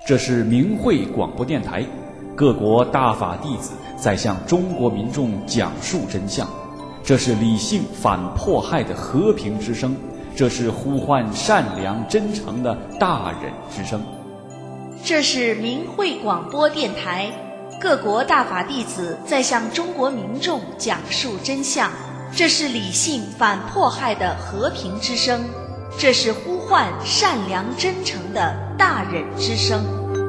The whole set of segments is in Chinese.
这是明慧广播电台，各国大法弟子在向中国民众讲述真相。这是理性反迫害的和平之声，这是呼唤善良真诚的大忍之声。 这是明慧广播电台，各国大法弟子在向中国民众讲述真相。这是理性反迫害的和平之声，这是呼唤善良真诚的大忍之声。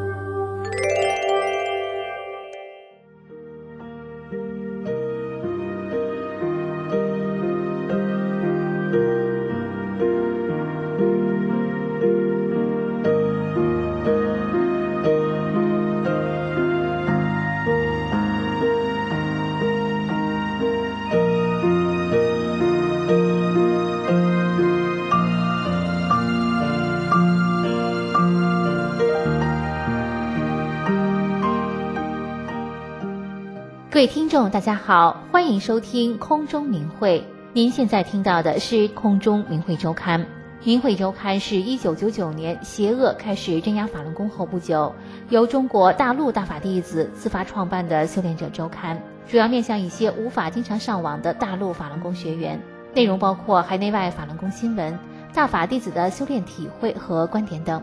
各位听众大家好，欢迎收听空中明慧。您现在听到的是空中明慧周刊。明慧周刊是1999年邪恶开始镇压法轮功后不久，由中国大陆大法弟子自发创办的修炼者周刊，主要面向一些无法经常上网的大陆法轮功学员，内容包括海内外法轮功新闻、大法弟子的修炼体会和观点等。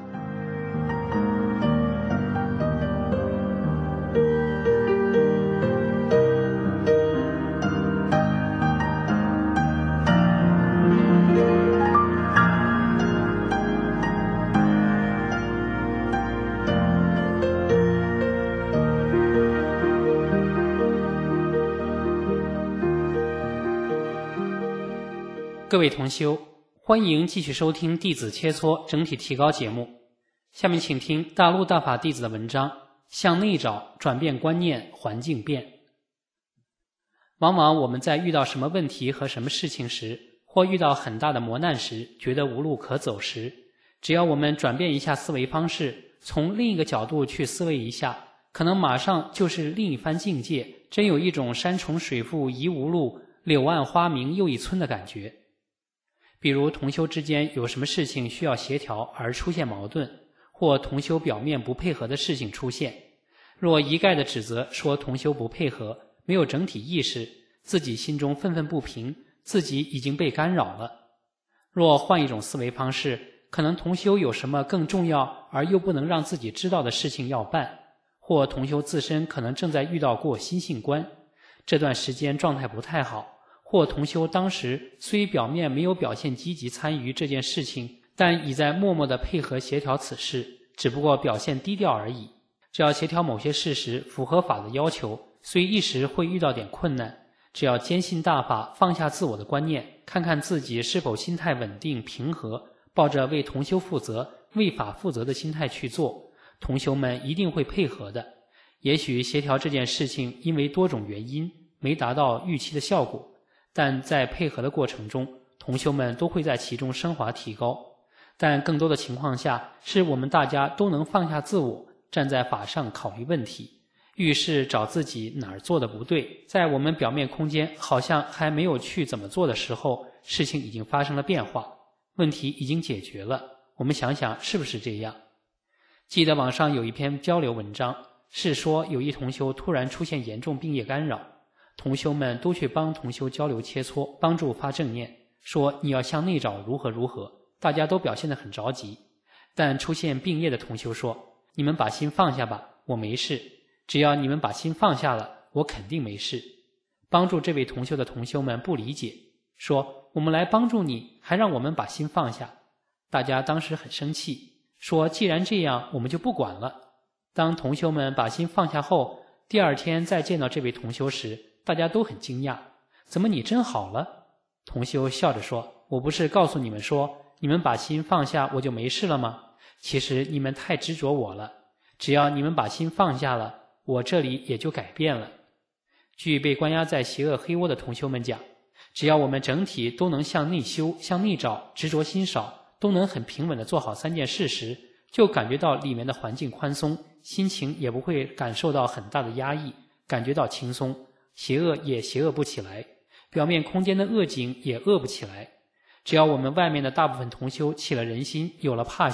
各位同修，欢迎继续收听弟子切磋整体提高节目。下面请听大陆大法弟子的文章，向内找，转变观念，环境变。往往我们在遇到什么问题和什么事情时，或遇到很大的磨难时，觉得无路可走时，只要我们转变一下思维方式，从另一个角度去思维一下，可能马上就是另一番境界，真有一种山重水复疑无路，柳暗花明又一村的感觉。比如同修之间有什么事情需要协调而出现矛盾，或同修表面不配合的事情出现，若一概的指责说同修不配合，没有整体意识，自己心中愤愤不平，自己已经被干扰了。若换一种思维方式，可能同修有什么更重要而又不能让自己知道的事情要办，或同修自身可能正在遇到过心性关，这段时间状态不太好，或同修当时虽表面没有表现积极参与这件事情，但已在默默地配合协调此事，只不过表现低调而已。只要协调某些事时符合法的要求，虽一时会遇到点困难，只要坚信大法，放下自我的观念，看看自己是否心态稳定平和，抱着为同修负责、为法负责的心态去做，同修们一定会配合的。也许协调这件事情因为多种原因没达到预期的效果，但在配合的过程中，同修们都会在其中升华提高。但更多的情况下，是我们大家都能放下自我，站在法上考虑问题，遇事找自己哪儿做的不对，在我们表面空间好像还没有去怎么做的时候，事情已经发生了变化，问题已经解决了。我们想想是不是这样？记得网上有一篇交流文章，是说有一同修突然出现严重病业干扰，同修们都去帮同修交流切磋，帮助发正念，说你要向内找如何如何，大家都表现得很着急。但出现病业的同修说，你们把心放下吧，我没事，只要你们把心放下了，我肯定没事。帮助这位同修的同修们不理解，说我们来帮助你，还让我们把心放下。大家当时很生气，说既然这样，我们就不管了。当同修们把心放下后，第二天再见到这位同修时，大家都很惊讶，怎么你真好了？同修笑着说，我不是告诉你们说，你们把心放下我就没事了吗？其实你们太执着我了，只要你们把心放下了，我这里也就改变了。据被关押在邪恶黑窝的同修们讲，只要我们整体都能向内修、向内找，执着心少，都能很平稳地做好3件事时，就感觉到里面的环境宽松，心情也不会感受到很大的压抑，感觉到轻松，邪恶也邪恶不起来，表面空间的恶境也恶不起来。只要我们外面的大部分同修起了人心，有了怕心，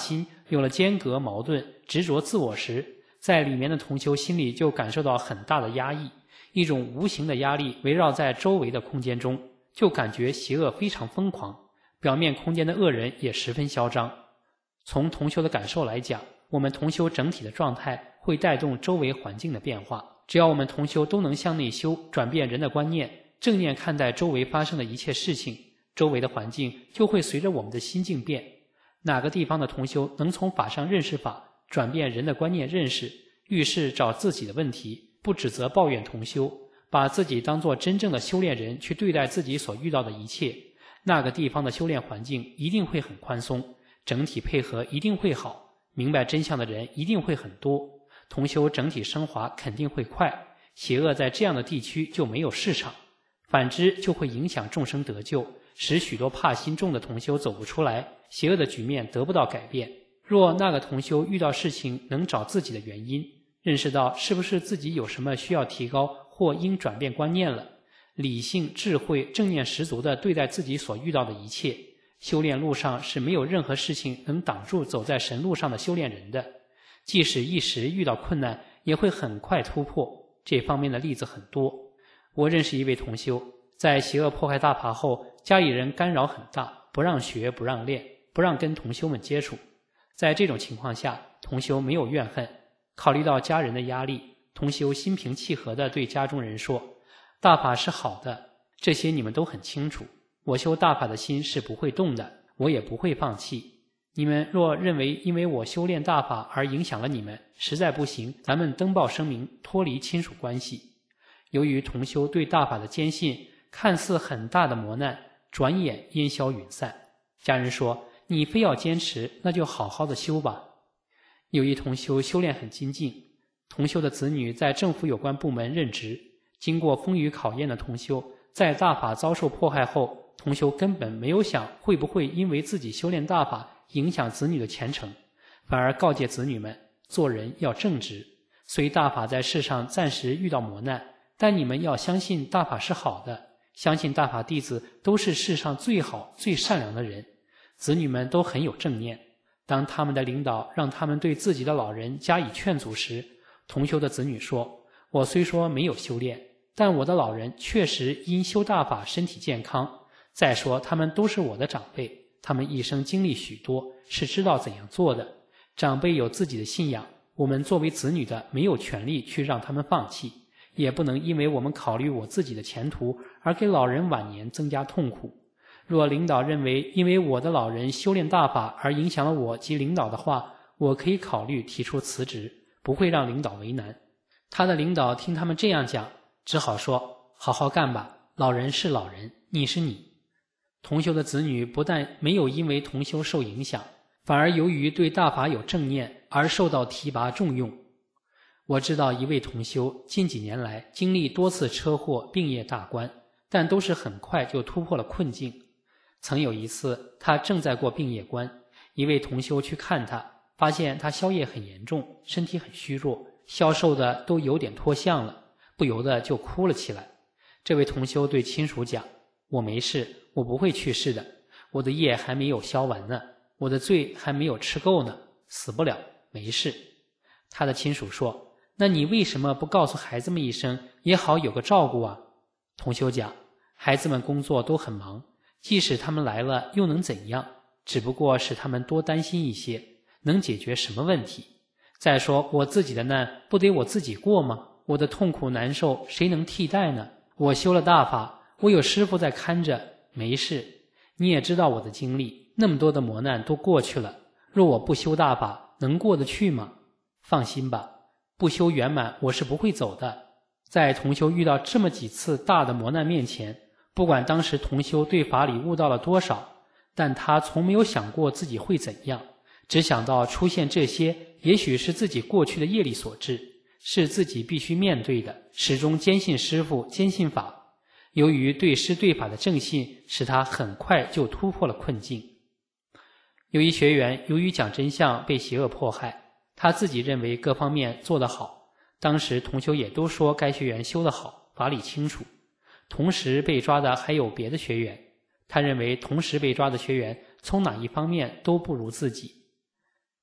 有了间隔、矛盾、执着自我时，在里面的同修心里就感受到很大的压抑，一种无形的压力围绕在周围的空间中，就感觉邪恶非常疯狂，表面空间的恶人也十分嚣张。从同修的感受来讲，我们同修整体的状态会带动周围环境的变化。只要我们同修都能向内修，转变人的观念，正念看待周围发生的一切事情，周围的环境就会随着我们的心境变。哪个地方的同修能从法上认识法，转变人的观念认识，遇事找自己的问题，不指责抱怨同修，把自己当作真正的修炼人去对待自己所遇到的一切，那个地方的修炼环境一定会很宽松，整体配合一定会好，明白真相的人一定会很多，同修整体升华肯定会快，邪恶在这样的地区就没有市场，反之就会影响众生得救，使许多怕心重的同修走不出来，邪恶的局面得不到改变。若那个同修遇到事情能找自己的原因，认识到是不是自己有什么需要提高或应转变观念了，理性、智慧、正念十足地对待自己所遇到的一切，修炼路上是没有任何事情能挡住走在神路上的修炼人的，即使一时遇到困难也会很快突破，这方面的例子很多。我认识一位同修，在邪恶迫害大法后，家里人干扰很大，不让学，不让练，不让跟同修们接触。在这种情况下，同修没有怨恨，考虑到家人的压力，同修心平气和地对家中人说，大法是好的，这些你们都很清楚，我修大法的心是不会动的，我也不会放弃。你们若认为因为我修炼大法而影响了你们，实在不行，咱们登报声明，脱离亲属关系。由于同修对大法的坚信，看似很大的磨难转眼烟消云散。家人说，你非要坚持，那就好好的修吧。有一同修修炼很精进，同修的子女在政府有关部门任职，经过风雨考验的同修，在大法遭受迫害后，同修根本没有想会不会因为自己修炼大法影响子女的前程，反而告诫子女们做人要正直，虽大法在世上暂时遇到磨难，但你们要相信大法是好的，相信大法弟子都是世上最好最善良的人，子女们都很有正念。当他们的领导让他们对自己的老人加以劝阻时，同修的子女说，我虽说没有修炼，但我的老人确实因修大法身体健康，再说他们都是我的长辈，他们一生经历许多，是知道怎样做的，长辈有自己的信仰，我们作为子女的没有权利去让他们放弃，也不能因为我们考虑我自己的前途而给老人晚年增加痛苦。若领导认为因为我的老人修炼大法而影响了我及领导的话，我可以考虑提出辞职，不会让领导为难。他的领导听他们这样讲，只好说，好好干吧，老人是老人，你是你。同修的子女不但没有因为同修受影响，反而由于对大法有正念而受到提拔重用。我知道一位同修近几年来经历多次车祸并业大关，但都是很快就突破了困境。曾有一次他正在过并业关，一位同修去看他，发现他消业很严重，身体很虚弱，消瘦的都有点脱相了，不由得就哭了起来。这位同修对亲属讲，我没事，我不会去世的，我的业还没有消完呢，我的罪还没有吃够呢，死不了，没事。他的亲属说，那你为什么不告诉孩子们一声，也好有个照顾啊？同修讲，孩子们工作都很忙，即使他们来了又能怎样，只不过使他们多担心一些，能解决什么问题？再说我自己的难不得我自己过吗？我的痛苦难受谁能替代呢？我修了大法，我有师父在看着，没事。你也知道我的经历，那么多的磨难都过去了，若我不修大法，能过得去吗？放心吧，不修圆满我是不会走的。在同修遇到这么几次大的磨难面前，不管当时同修对法理悟到了多少，但他从没有想过自己会怎样，只想到出现这些也许是自己过去的业力所致，是自己必须面对的，始终坚信师父，坚信法。由于对师对法的正信，使他很快就突破了困境。有一学员由于讲真相被邪恶迫害，他自己认为各方面做得好，当时同修也都说该学员修得好，法理清楚。同时被抓的还有别的学员，他认为同时被抓的学员从哪一方面都不如自己。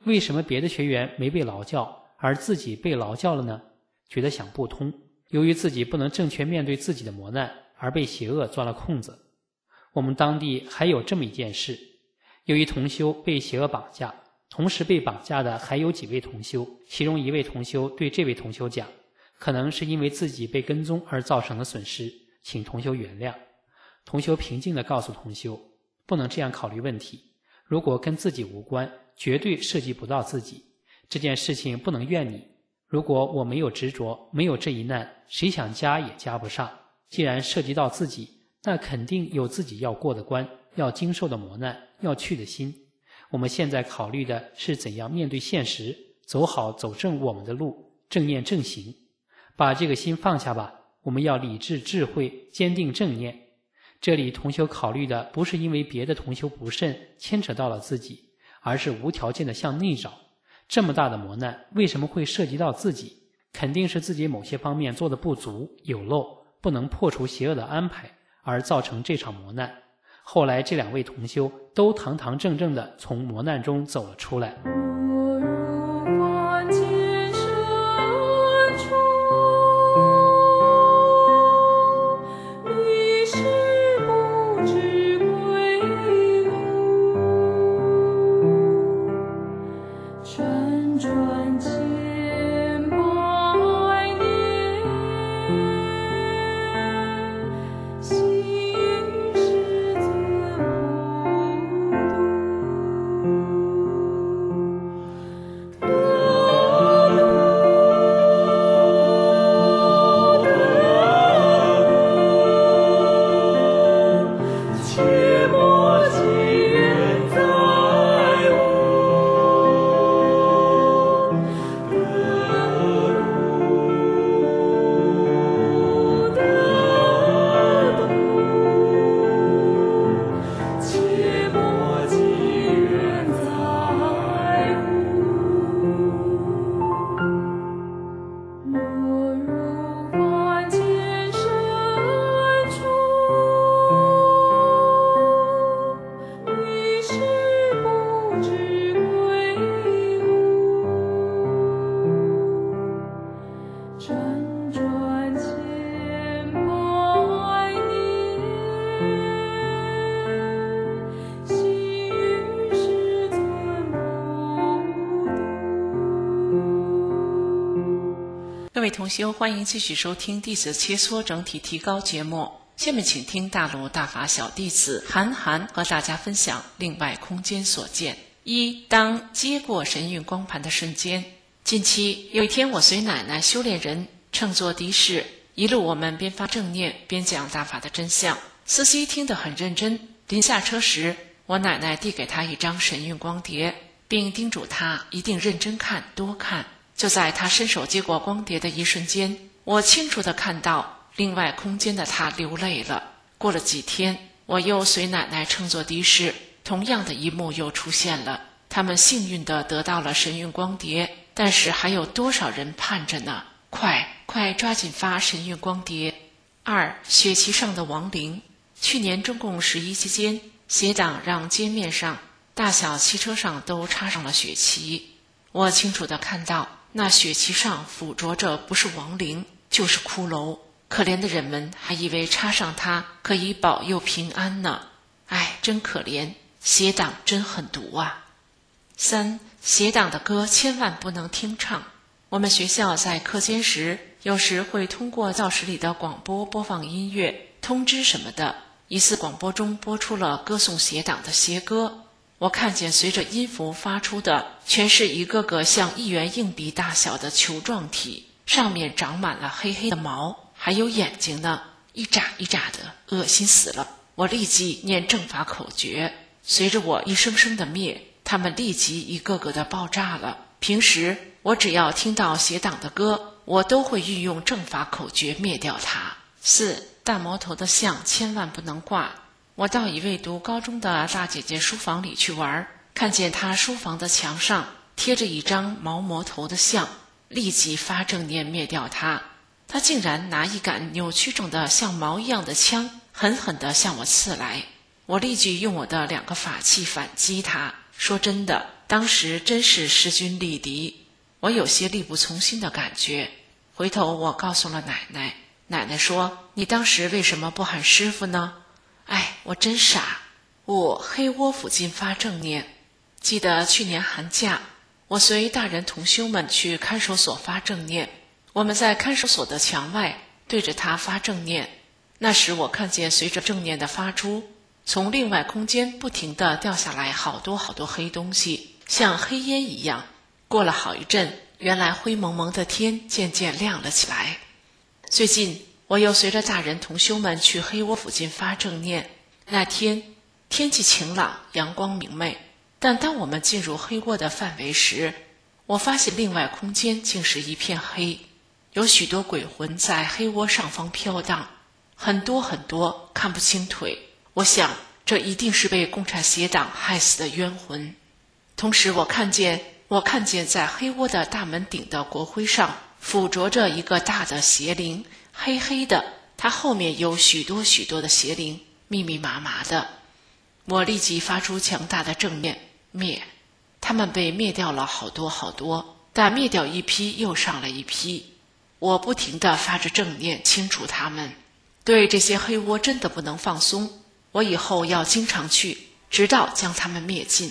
为什么别的学员没被劳教，而自己被劳教了呢？觉得想不通，由于自己不能正确面对自己的磨难，而被邪恶钻了空子。我们当地还有这么一件事，有一同修被邪恶绑架，同时被绑架的还有几位同修，其中一位同修对这位同修讲，可能是因为自己被跟踪而造成的损失，请同修原谅。同修平静地告诉同修，不能这样考虑问题，如果跟自己无关，绝对涉及不到自己，这件事情不能怨你。如果我没有执着，没有这一难，谁想加也加不上。既然涉及到自己，那肯定有自己要过的关，要经受的磨难，要去的心。我们现在考虑的是怎样面对现实，走好走正我们的路，正念正行。把这个心放下吧，我们要理智智慧，坚定正念。这里同修考虑的不是因为别的同修不慎牵扯到了自己，而是无条件的向内找。这么大的磨难为什么会涉及到自己？肯定是自己某些方面做的不足有漏，不能破除邪恶的安排，而造成这场磨难。后来这两位同修都堂堂正正地从磨难中走了出来。 各位同修，欢迎继续收听弟子切磋整体提高节目。下面请听大陆大法小弟子韩寒和大家分享另外空间所见。一，当接过神韵光盘的瞬间。近期有一天，我随奶奶修炼人乘坐的士，一路我们边发正念边讲大法的真相。司机听得很认真，临下车时，我奶奶递给他一张神韵光碟，并叮嘱他一定认真看，多看。就在他伸手接过光碟的一瞬间，我清楚地看到另外空间的他流泪了。过了几天，我又随奶奶乘坐的士，同样的一幕又出现了。他们幸运地得到了神韵光碟，但是还有多少人盼着呢？快抓紧发神韵光碟。二，血旗上的亡灵。去年中共11期间，协党让街面上大小汽车上都插上了血旗。我清楚地看到那血旗上附着着不是亡灵就是骷髅，可怜的人们还以为插上它可以保佑平安呢。哎，真可怜，邪党真狠毒啊。三，邪党的歌千万不能听唱。我们学校在课间时，有时会通过教室里的广播播放音乐、通知什么的。一次广播中播出了歌颂邪党的邪歌，我看见随着音符发出的全是一个个像1元硬币大小的球状体，上面长满了黑黑的毛，还有眼睛呢，一眨一眨的，恶心死了。我立即念正法口诀，随着我一声声的灭，他们立即一个个的爆炸了。平时我只要听到邪党的歌，我都会运用正法口诀灭掉它。四，大魔头的像千万不能挂。我到一位读高中的大姐姐书房里去玩，看见她书房的墙上贴着一张毛魔头的像，立即发正念灭掉它。她竟然拿一杆扭曲整的像毛一样的枪，狠狠地向我刺来。我立即用我的2个法器反击她。说真的， 当时真是势均力敌，我有些力不从心的感觉。回头我告诉了奶奶，奶奶说：“你当时为什么不喊师傅呢？”哎，我真傻。黑窝附近发正念。记得去年寒假，我随大人同修们去看守所发正念。我们在看守所的墙外对着它发正念。那时我看见随着正念的发出，从另外空间不停地掉下来好多好多黑东西，像黑烟一样。过了好一阵，原来灰蒙蒙的天渐渐亮了起来。最近我又随着大人同修们去黑窝附近发正念。那天天气晴朗，阳光明媚，但当我们进入黑窝的范围时，我发现另外空间竟是一片黑，有许多鬼魂在黑窝上方飘荡，很多很多，看不清腿。我想这一定是被共产邪党害死的冤魂。同时我看见在黑窝的大门顶的国徽上附着着一个大的邪灵，黑黑的，它后面有许多许多的邪灵，密密麻麻的。我立即发出强大的正念，灭。他们被灭掉了好多好多，但灭掉一批又上了一批。我不停地发着正念清除他们。对这些黑窝真的不能放松，我以后要经常去，直到将他们灭尽。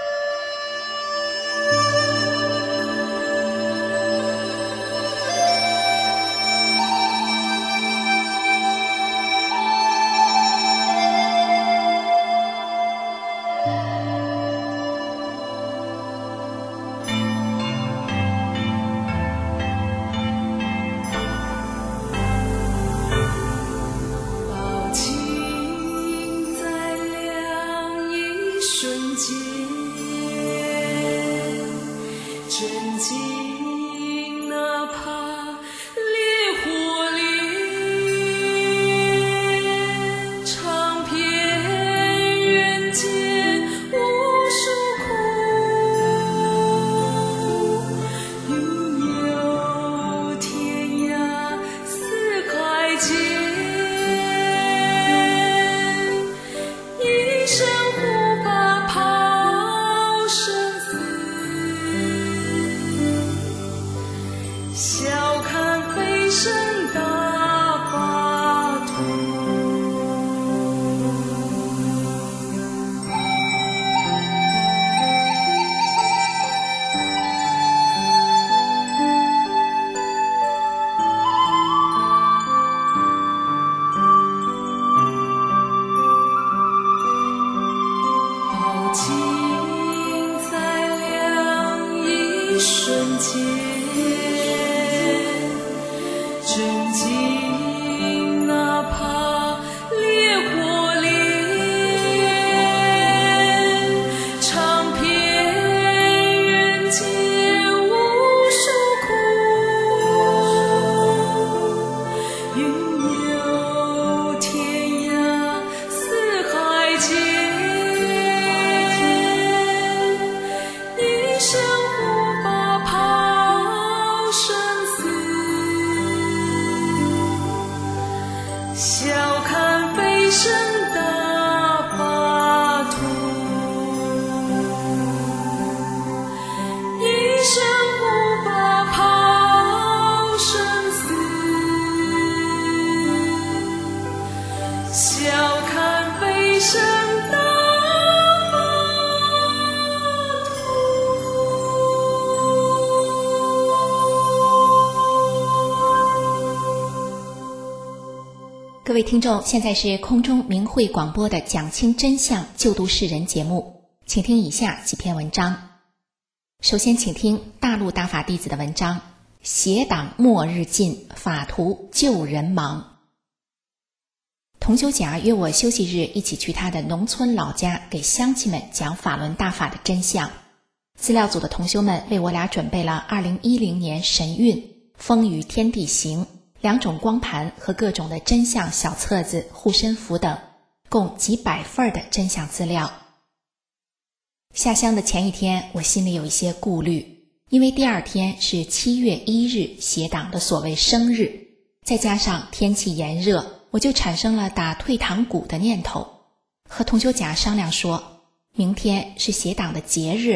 各位听众，现在是空中明慧广播的讲清真相救度世人节目，请听以下几篇文章。首先请听大陆大法弟子的文章，邪党末日近，法图救人忙。同修甲约我休息日一起去他的农村老家给乡亲们讲法轮大法的真相。资料组的同修们为我俩准备了2010年神韵、风雨天地行2种光盘和各种的真相小册子、护身符等，共几百份的真相资料。下乡的前一天，我心里有一些顾虑，因为第二天是7月1日邪党的所谓生日，再加上天气炎热，我就产生了打退堂鼓的念头。和同修甲商量说，明天是邪党的节日，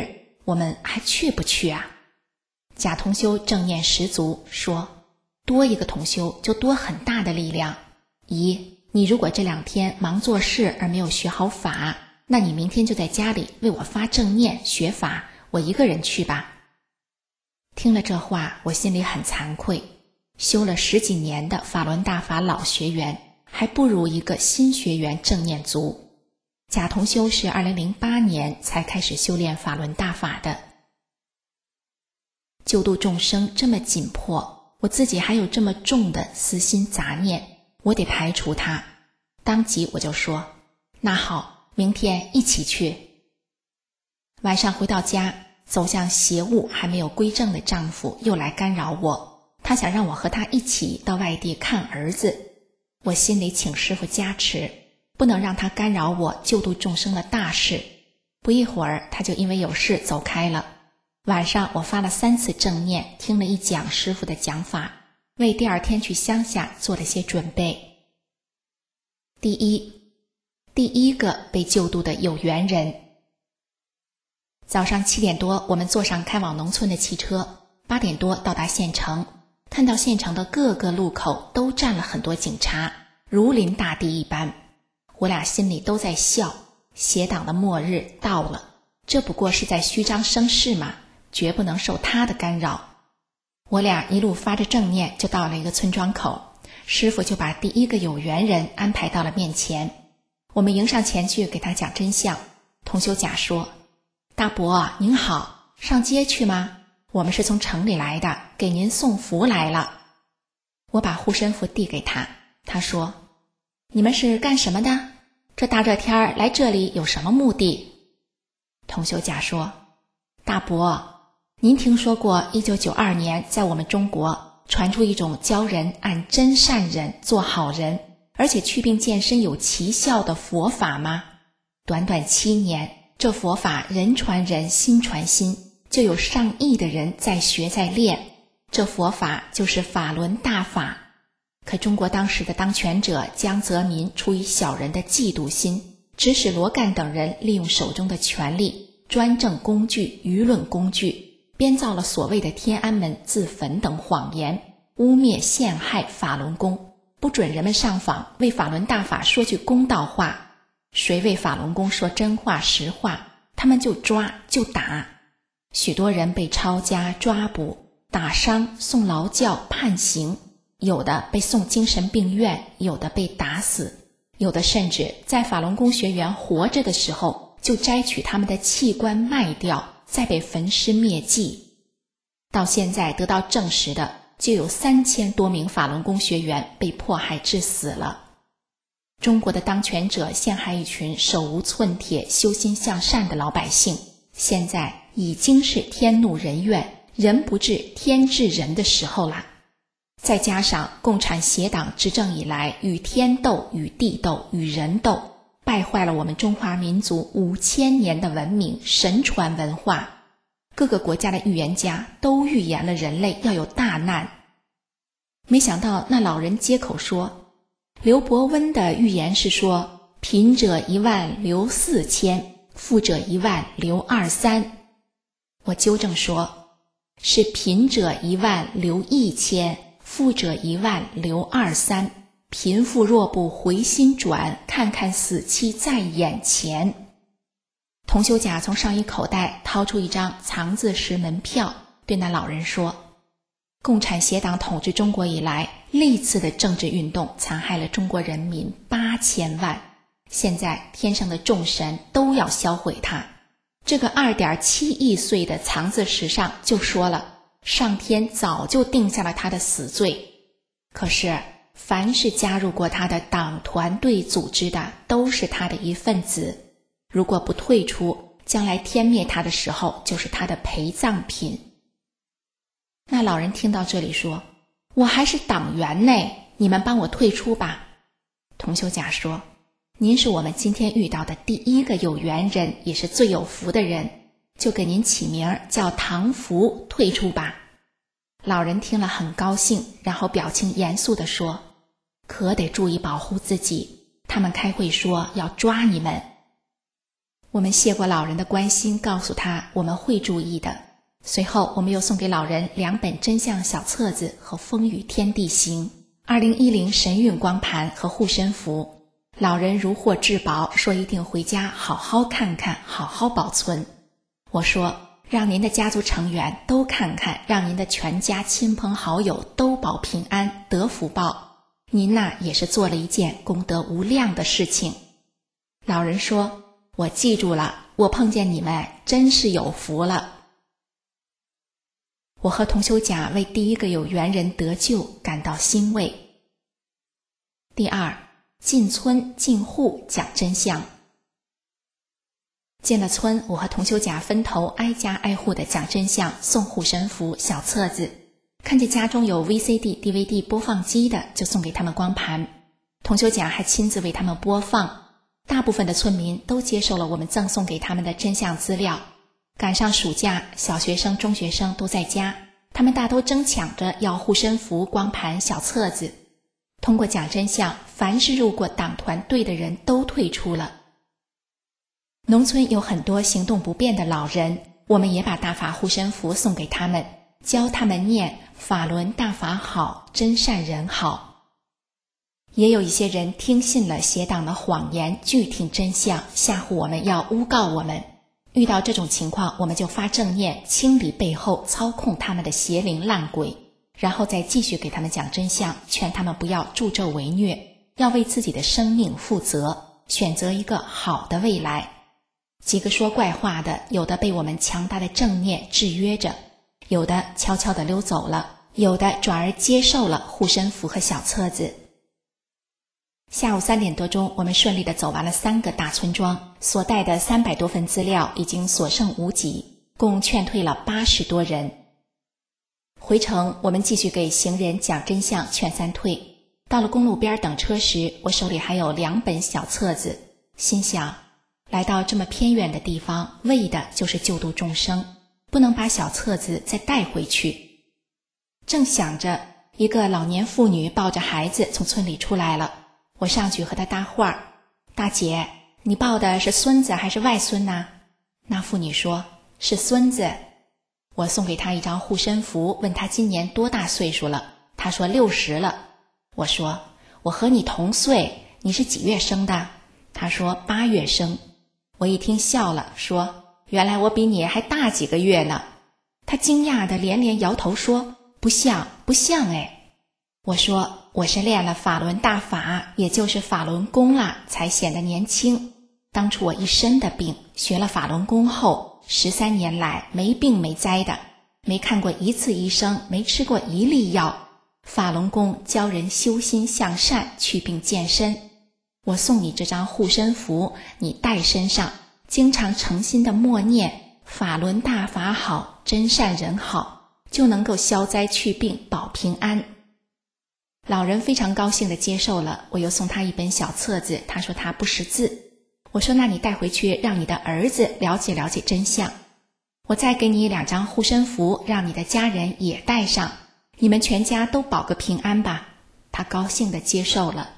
我们还去不去啊？贾同修正念十足，说多一个同修就多很大的力量。姨，你如果这2天忙做事而没有学好法，那你明天就在家里为我发正念学法，我一个人去吧。听了这话，我心里很惭愧，修了10几年的法轮大法老学员，还不如一个新学员正念足。贾同修是2008年才开始修炼法轮大法的。救度众生这么紧迫，我自己还有这么重的私心杂念，我得排除它。当即我就说，那好，明天一起去。晚上回到家，走向邪物还没有归正的丈夫又来干扰我，他想让我和他一起到外地看儿子。我心里请师父加持，不能让他干扰我救度众生的大事。不一会儿，他就因为有事走开了。晚上我发了3次正念，听了一讲师父的讲法，为第2天去乡下做了些准备。第一个被救度的有缘人。早上7点多，我们坐上开往农村的汽车，8点多到达县城。看到县城的各个路口都站了很多警察，如临大敌一般。我俩心里都在笑，邪党的末日到了，这不过是在虚张声势嘛，绝不能受他的干扰。我俩一路发着正念，就到了一个村庄口，师父就把第一个有缘人安排到了面前。我们迎上前去给他讲真相。同修甲说，大伯您好，上街去吗？我们是从城里来的，给您送福来了。我把护身符递给他，他说，你们是干什么的？这大热天来这里有什么目的？同修甲说，大伯，您听说过1992年在我们中国传出一种教人按真善忍做好人，而且祛病健身有奇效的佛法吗？短短7年，这佛法人传人，心传心，就有上亿的人在学在练。这佛法就是法轮大法。可中国当时的当权者江泽民出于小人的嫉妒心，指使罗干等人利用手中的权力、专政工具、舆论工具，编造了所谓的天安门自焚等谎言，污蔑陷害法轮功，不准人们上访为法轮大法说句公道话。谁为法轮功说真话实话，他们就抓就打。许多人被抄家抓捕、打伤、送劳教、判刑，有的被送精神病院，有的被打死，有的甚至在法轮功学员活着的时候就摘取他们的器官卖掉，再被焚尸灭迹。到现在得到证实的就有3000多名法轮功学员被迫害致死了。中国的当权者陷害一群手无寸铁、修心向善的老百姓，现在已经是天怒人怨、人不治天治人的时候了。再加上共产邪党执政以来，与天斗、与地斗、与人斗，败坏了我们中华民族5000年的文明、神传文化。各个国家的预言家都预言了人类要有大难。没想到那老人接口说，刘伯温的预言是说，贫者1万留4000，富者1万留23。我纠正说，是贫者1万留1000，富者1万留23。贫富若不回心转，看看死期在眼前。同修甲从上衣口袋掏出一张藏字石门票，对那老人说，共产邪党统治中国以来，历次的政治运动残害了中国人民8000万，现在天上的众神都要销毁它。这个2.7亿岁的藏字石上就说了，上天早就定下了他的死罪。可是凡是加入过他的党团队组织的，都是他的一份子，如果不退出，将来天灭他的时候就是他的陪葬品。那老人听到这里说，我还是党员呢，你们帮我退出吧。同修甲说，您是我们今天遇到的第一个有缘人，也是最有福的人，就给您起名叫唐福，退出吧。老人听了很高兴，然后表情严肃地说，可得注意保护自己，他们开会说要抓你们。 我们谢过老人的关心，告诉他我们会注意的。随后我们又送给老人2本真相小册子和风雨天地行、2010神韵光盘和护身符。老人如获至宝，说一定回家好好看看，好好保存。我说让您的家族成员都看看，让您的全家亲朋好友都保平安得福报，您也是做了一件功德无量的事情。老人说，我记住了，我碰见你们真是有福了。我和同修甲为第一个有缘人得救感到欣慰。第二，进村进户讲真相。进了村，我和同修甲分头挨家挨户的讲真相，送护身符、小册子。看见家中有 VCD、DVD 播放机的，就送给他们光盘。同修甲还亲自为他们播放。大部分的村民都接受了我们赠送给他们的真相资料。赶上暑假，小学生、中学生都在家，他们大都争抢着要护身符、光盘、小册子。通过讲真相，凡是入过党团队的人都退出了。农村有很多行动不便的老人，我们也把大法护身符送给他们，教他们念法轮大法好，真善人好。也有一些人听信了邪党的谎言，拒听真相，吓唬我们要诬告我们。遇到这种情况，我们就发正念，清理背后操控他们的邪灵烂鬼，然后再继续给他们讲真相，劝他们不要助纣为虐，要为自己的生命负责，选择一个好的未来。几个说怪话的，有的被我们强大的正念制约着，有的悄悄地溜走了，有的转而接受了护身符和小册子。下午3点多钟，我们顺利地走完了3个大村庄，所带的300多份资料已经所剩无几，共劝退了80多人。回程，我们继续给行人讲真相，劝3退。到了公路边等车时，我手里还有2本小册子，心想，来到这么偏远的地方，为的就是救度众生，不能把小册子再带回去。正想着，一个老年妇女抱着孩子从村里出来了，我上去和她搭话，大姐，你抱的是孙子还是外孙呢？那妇女说，是孙子。我送给她一张护身符，问她今年多大岁数了，她说60了。我说，我和你同岁，你是几月生的？她说8月生。我一听笑了，说，原来我比你还大几个月呢。她惊讶地连连摇头说，不像哎。我说，我是练了法轮大法，也就是法轮功了，才显得年轻。当初我一身的病，学了法轮功后，13年来没病没灾的，没看过一次医生，没吃过一粒药。法轮功教人修心向善，祛病健身。我送你这张护身符，你带身上，经常诚心的默念法轮大法好，真善人好，就能够消灾祛病，保平安。老人非常高兴地接受了，我又送他一本小册子，他说他不识字。我说，那你带回去让你的儿子了解了解真相。我再给你2张护身符，让你的家人也带上，你们全家都保个平安吧。他高兴地接受了。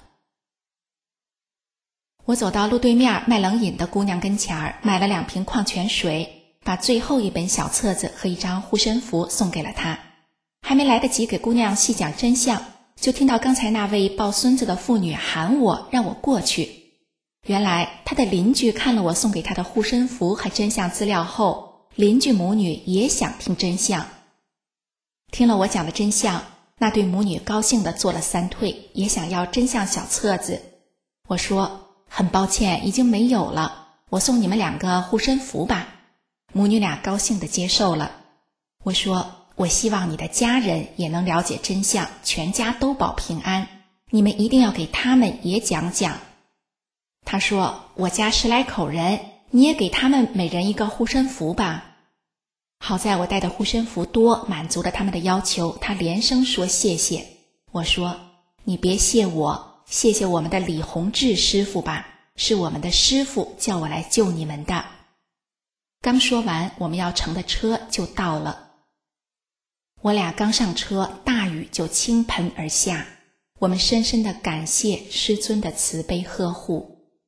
我走到路对面卖冷饮的姑娘跟前，买了2瓶矿泉水，把最后一本小册子和1张护身符送给了她。还没来得及给姑娘细讲真相，就听到刚才那位抱孙子的妇女喊我，让我过去。原来她的邻居看了我送给她的护身符和真相资料后，邻居母女也想听真相。听了我讲的真相，那对母女高兴地做了3退，也想要真相小册子。我说，很抱歉，已经没有了，我送你们2个护身符吧。母女俩高兴地接受了。我说，我希望你的家人也能了解真相，全家都保平安，你们一定要给他们也讲讲。他说，我家10来口人，你也给他们每人1个护身符吧。好在我带的护身符多，满足了他们的要求，他连声说谢谢。我说，你别谢我，谢谢我们的李洪志师傅吧，是我们的师傅叫我来救你们的。刚说完，我们要乘的车就到了。我俩刚上车，大雨就倾盆而下。我们深深地感谢师尊的慈悲呵护。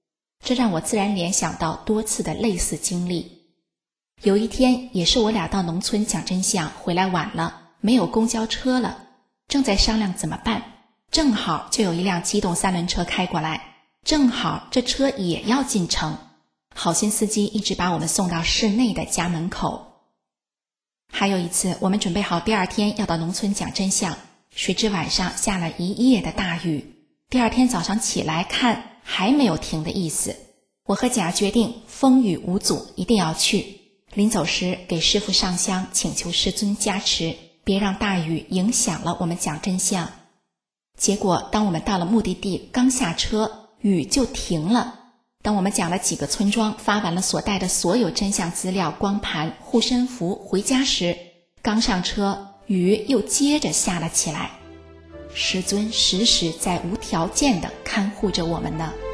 这让我自然联想到多次的类似经历。有一天，也是我俩到农村讲真相，回来晚了，没有公交车了，正在商量怎么办，正好就有一辆机动三轮车开过来，正好这车也要进城，好心司机一直把我们送到市内的家门口。还有一次，我们准备好第二天要到农村讲真相，谁知晚上下了一夜的大雨，第二天早上起来看还没有停的意思。我和甲决定风雨无阻，一定要去。临走时给师父上香，请求师尊加持，别让大雨影响了我们讲真相。结果当我们到了目的地，刚下车，雨就停了。当我们讲了几个村庄，发完了所带的所有真相资料、光盘、护身符回家时，刚上车，雨又接着下了起来。师尊时时在无条件地看护着我们呢。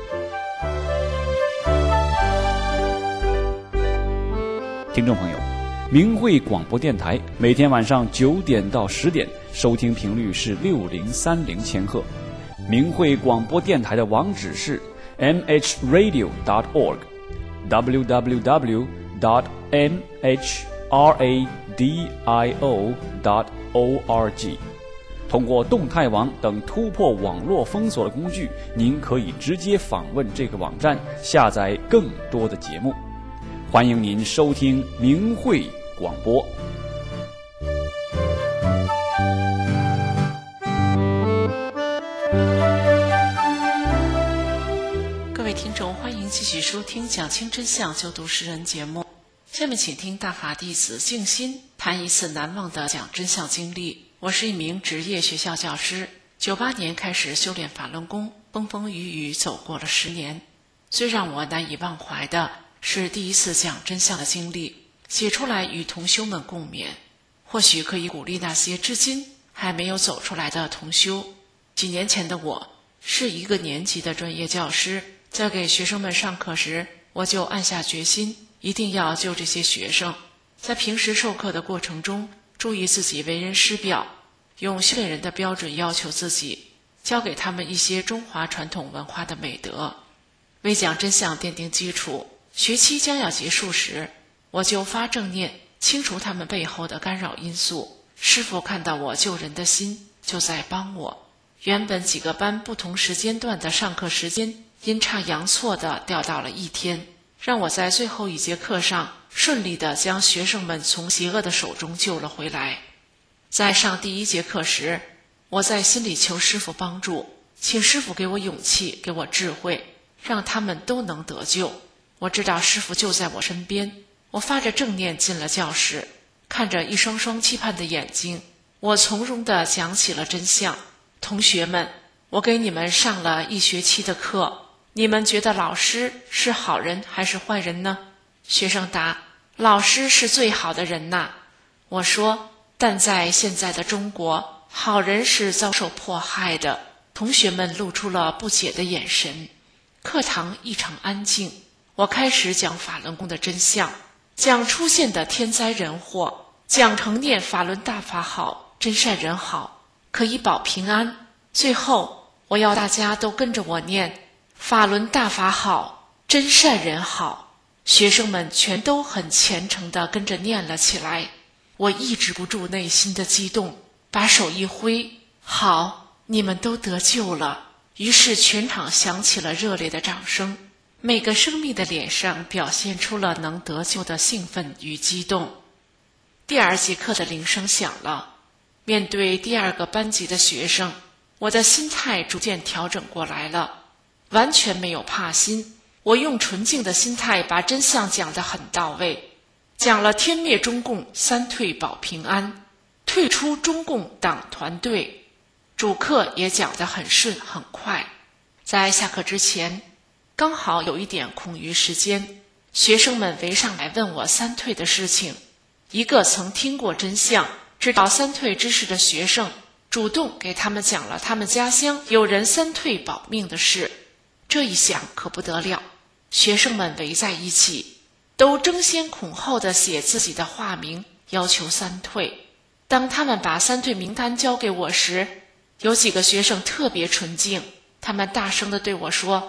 听众朋友，明慧广播电台每天晚上9点到10点，收听频率是6030千赫。明慧广播电台的网址是 mhradio.org www.mhradio.org。 通过动态网等突破网络封锁的工具，您可以直接访问这个网站，下载更多的节目。欢迎您收听明慧广播。 各位听众，欢迎继续收听讲清真相就读诗人节目。下面请听大法弟子静心谈一次难忘的讲真相经历。我是一名职业学校教师，98年开始修炼法轮功，风风雨雨走过了10年。最让我难以忘怀的是第一次讲真相的经历，写出来与同修们共勉，或许可以鼓励那些至今还没有走出来的同修。几年前的我是一个年级的专业教师，在给学生们上课时，我就暗下决心，一定要救这些学生。在平时授课的过程中，注意自己为人师表，用修炼人的标准要求自己，教给他们一些中华传统文化的美德，为讲真相奠定基础。学期将要结束时，我就发正念，清除他们背后的干扰因素。师父看到我救人的心，就在帮我。原本几个班不同时间段的上课时间阴差阳错地调到了1天，让我在最后一节课上顺利地将学生们从邪恶的手中救了回来。在上第1节课时，我在心里求师父帮助，请师父给我勇气，给我智慧，让他们都能得救。我知道师父就在我身边，我发着正念进了教室，看着一双双期盼的眼睛，我从容地讲起了真相。同学们，我给你们上了1学期的课，你们觉得老师是好人还是坏人呢？学生答：老师是最好的人呐。我说：但在现在的中国，好人是遭受迫害的。同学们露出了不解的眼神。课堂异常安静，我开始讲法轮功的真相，讲出现的天灾人祸，讲成念法轮大法好，真善人好，可以保平安。最后我要大家都跟着我念法轮大法好，真善人好。学生们全都很虔诚地跟着念了起来。我抑制不住内心的激动，把手一挥，好，你们都得救了。于是全场响起了热烈的掌声，每个生命的脸上表现出了能得救的兴奋与激动。第2节课的铃声响了，面对第2个班级的学生，我的心态逐渐调整过来了，完全没有怕心。我用纯净的心态把真相讲得很到位，讲了天灭中共，3退保平安，退出中共党团队。主课也讲得很顺很快。在下课之前，刚好有一点空余时间，学生们围上来问我3退的事情。一个曾听过真相，知道3退之事的学生，主动给他们讲了他们家乡有人3退保命的事。这一想可不得了，学生们围在一起，都争先恐后地写自己的化名，要求3退。当他们把3退名单交给我时，有几个学生特别纯净，他们大声地对我说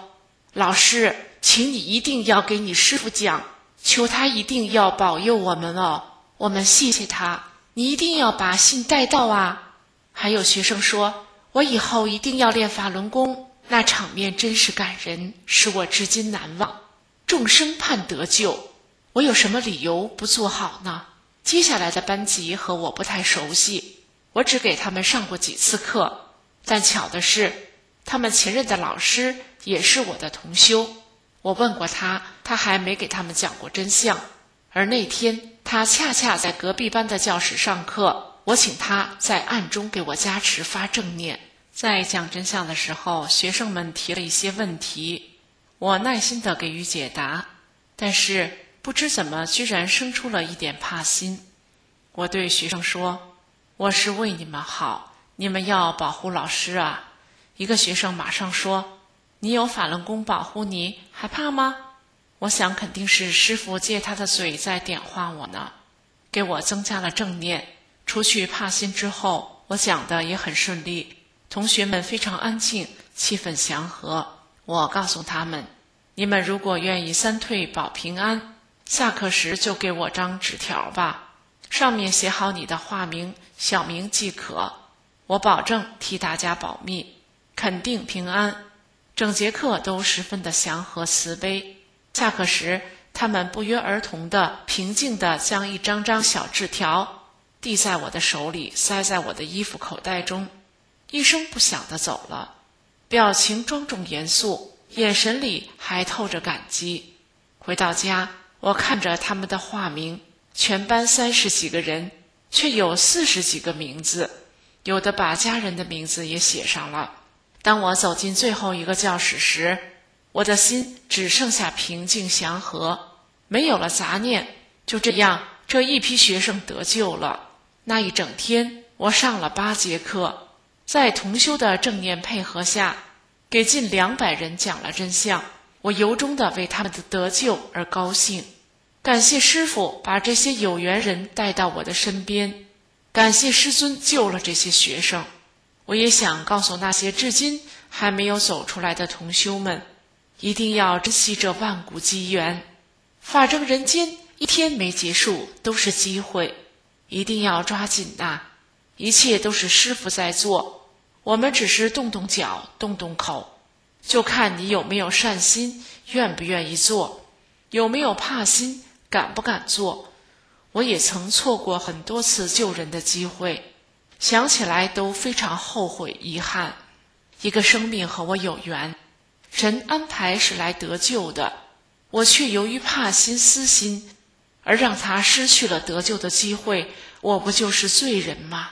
老师，请你一定要给你师父讲，求他一定要保佑我们哦，我们谢谢他，你一定要把信带到啊。还有学生说，我以后一定要练法轮功，那场面真是感人，使我至今难忘。众生盼得救，我有什么理由不做好呢？接下来的班级和我不太熟悉，我只给他们上过几次课，但巧的是，他们前任的老师也是我的同修。我问过他，他还没给他们讲过真相。而那天他恰恰在隔壁班的教室上课，我请他在暗中给我加持发正念。在讲真相的时候，学生们提了一些问题，我耐心地给予解答，但是不知怎么居然生出了一点怕心。我对学生说，我是为你们好，你们要保护老师啊。一个学生马上说，你有法轮功保护你，还怕吗？我想肯定是师父借他的嘴在点化我呢，给我增加了正念。除去怕心之后，我讲的也很顺利，同学们非常安静，气氛祥和。我告诉他们，你们如果愿意三退保平安，下课时就给我张纸条吧，上面写好你的化名、小名即可，我保证替大家保密，肯定平安。整节课都十分的祥和慈悲。下课时，他们不约而同地平静地将一张张小纸条递在我的手里，塞在我的衣服口袋中，一声不响地走了，表情庄重严肃，眼神里还透着感激。回到家，我看着他们的化名，全班30几个人，却有40几个名字，有的把家人的名字也写上了。当我走进最后一个教室时，我的心只剩下平静祥和，没有了杂念。就这样，这一批学生得救了。那一整天，我上了8节课，在同修的正念配合下，给近200人讲了真相。我由衷地为他们的得救而高兴，感谢师父把这些有缘人带到我的身边，感谢师尊救了这些学生。我也想告诉那些至今还没有走出来的同修们，一定要珍惜这万古机缘，法证人间一天没结束都是机会，一定要抓紧呐！一切都是师父在做，我们只是动动脚动动口，就看你有没有善心，愿不愿意做，有没有怕心，敢不敢做。我也曾错过很多次救人的机会，想起来都非常后悔遗憾。一个生命和我有缘，神安排是来得救的，我却由于怕心私心而让他失去了得救的机会，我不就是罪人吗？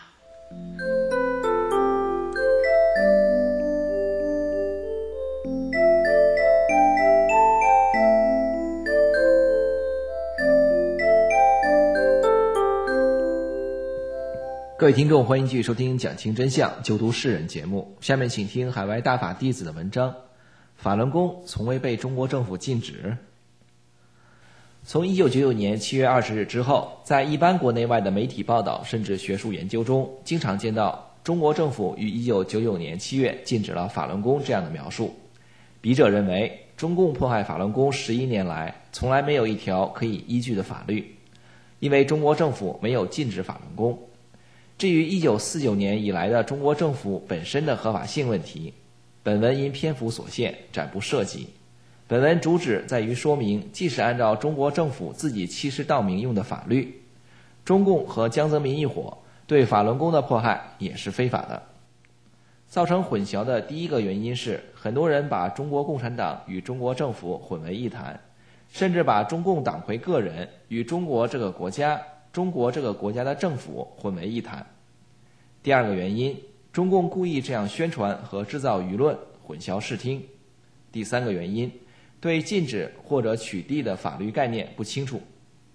各位听众，欢迎继续收听讲清真相救度世人节目。下面请听海外大法弟子的文章，法轮功从未被中国政府禁止。从1999年7月20日之后，在一般国内外的媒体报道甚至学术研究中，经常见到中国政府于1999年7月禁止了法轮功这样的描述。笔者认为，中共迫害法轮功11年来，从来没有一条可以依据的法律，因为中国政府没有禁止法轮功。至于1949年以来的中国政府本身的合法性问题，本文因篇幅所限，暂不涉及。本文主旨在于说明，即使按照中国政府自己欺师盗名用的法律，中共和江泽民一伙对法轮功的迫害也是非法的。造成混淆的第一个原因是，很多人把中国共产党与中国政府混为一谈，甚至把中共党魁个人与中国这个国家的政府混为一谈。第二个原因，中共故意这样宣传和制造舆论，混淆视听。第三个原因，对禁止或者取缔的法律概念不清楚。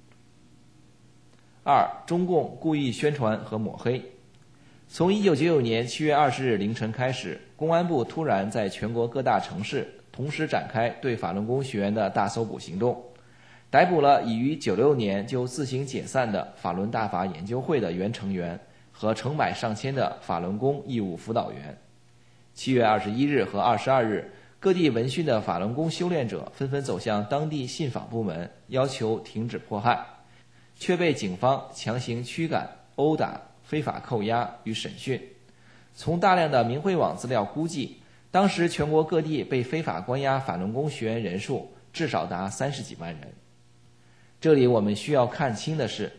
二、中共故意宣传和抹黑。从1999年7月20日凌晨开始，公安部突然在全国各大城市同时展开对法轮功学员的大搜捕行动，逮捕了已于96年就自行解散的法轮大法研究会的原成员和成百上千的法轮功义务辅导员。7月21日和22日， 各地闻讯的法轮功修炼者纷纷走向当地信访部门，要求停止迫害，却被警方强行驱赶、殴打、非法扣押与审讯。从大量的明慧网资料估计，当时全国各地被非法关押法轮功学员人数至少达30几万人。这里我们需要看清的是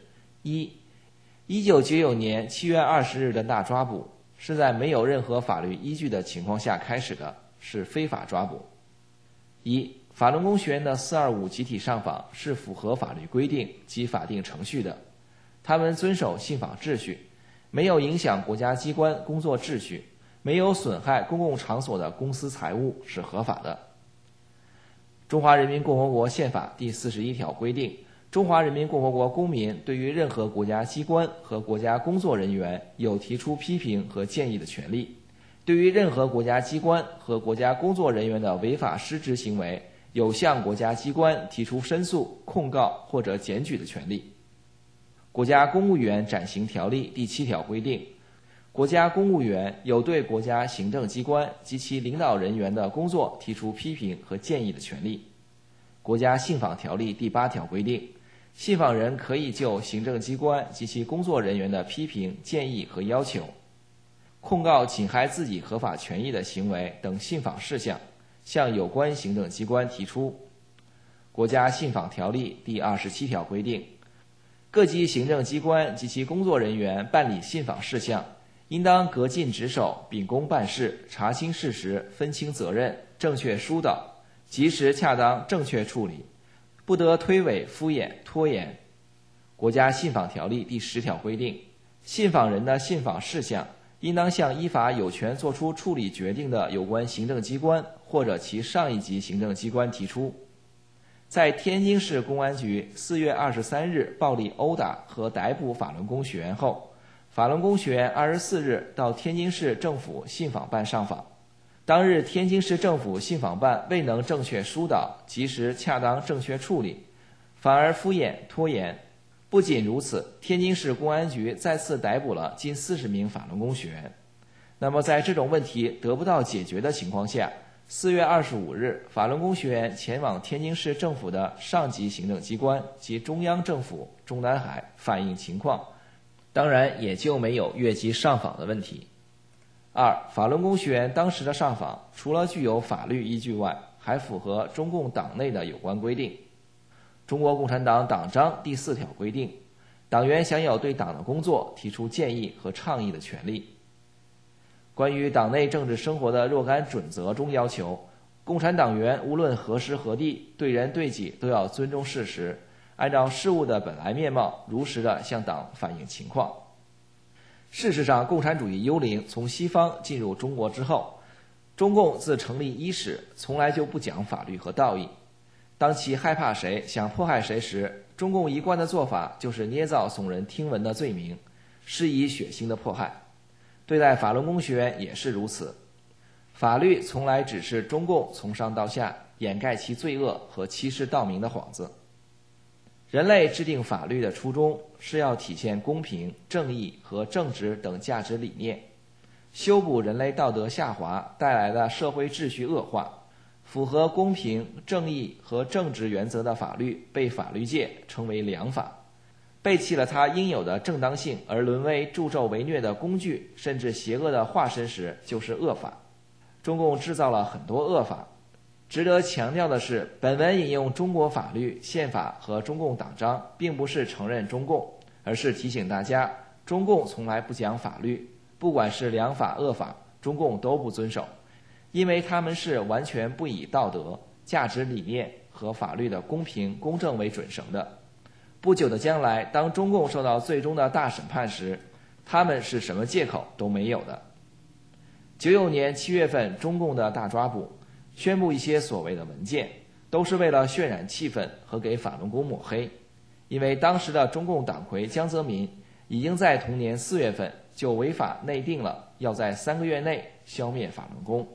，1999年7月20日的大抓捕是在没有任何法律依据的情况下开始的，是非法抓捕。法轮功学员的425集体上访是符合法律规定及法定程序的，他们遵守信访秩序，没有影响国家机关工作秩序，没有损害公共场所的公私财物，是合法的。中华人民共和国宪法第41条规定，中华人民共和国公民对于任何国家机关和国家工作人员有提出批评和建议的权利，对于任何国家机关和国家工作人员的违法失职行为，有向国家机关提出申诉、控告或者检举的权利。国家公务员暂行条例第7条规定，国家公务员有对国家行政机关及其领导人员的工作提出批评和建议的权利。国家信访条例第8条规定，信访人可以就行政机关及其工作人员的批评、建议和要求，控告侵害自己合法权益的行为等信访事项，向有关行政机关提出。国家信访条例第27条规定，各级行政机关及其工作人员办理信访事项，应当恪尽职守，秉公办事，查清事实，分清责任，正确疏导，及时恰当正确处理，不得推诿敷衍拖延。国家信访条例第10条规定，信访人的信访事项应当向依法有权作出处理决定的有关行政机关或者其上一级行政机关提出。在天津市公安局4月23日暴力殴打和逮捕法轮功学员后，法轮功学员24日到天津市政府信访办上访。当日天津市政府信访办未能正确疏导，及时恰当正确处理，反而敷衍拖延。不仅如此，天津市公安局再次逮捕了近40名法轮功学员。那么在这种问题得不到解决的情况下，4月25日，法轮功学员前往天津市政府的上级行政机关及中央政府中南海反映情况，当然也就没有越级上访的问题。法轮功学员当时的上访除了具有法律依据外，还符合中共党内的有关规定。中国共产党党章第4条规定，党员享有对党的工作提出建议和倡议的权利。关于党内政治生活的若干准则中要求，共产党员无论何时何地，对人对己都要尊重事实，按照事物的本来面貌，如实地向党反映情况。事实上，共产主义幽灵从西方进入中国之后，中共自成立伊始，从来就不讲法律和道义。当其害怕谁、想迫害谁时，中共一贯的做法就是捏造耸人听闻的罪名，施以血腥的迫害。对待法轮功学员也是如此。法律从来只是中共从上到下掩盖其罪恶和欺世盗名的幌子。人类制定法律的初衷是要体现公平、正义和正直等价值理念，修补人类道德下滑带来的社会秩序恶化。符合公平、正义和正直原则的法律被法律界称为良法，背弃了它应有的正当性而沦为助纣为虐的工具，甚至邪恶的化身时，就是恶法。中共制造了很多恶法。值得强调的是，本文引用中国法律、宪法和中共党章，并不是承认中共，而是提醒大家，中共从来不讲法律，不管是良法恶法，中共都不遵守，因为他们是完全不以道德、价值理念和法律的公平公正为准绳的。不久的将来，当中共受到最终的大审判时，他们是什么借口都没有的。99年7月份中共的大抓捕，宣布一些所谓的文件，都是为了渲染气氛和给法轮功抹黑。因为当时的中共党魁江泽民已经在同年4月份就违法内定了要在3个月内消灭法轮功。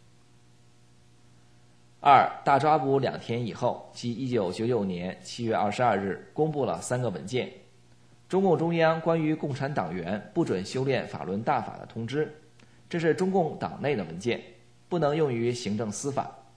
大抓捕2天以后，即1999年7月22日公布了3个文件：中共中央关于共产党员不准修炼法轮大法的通知，这是中共党内的文件，不能用于行政司法。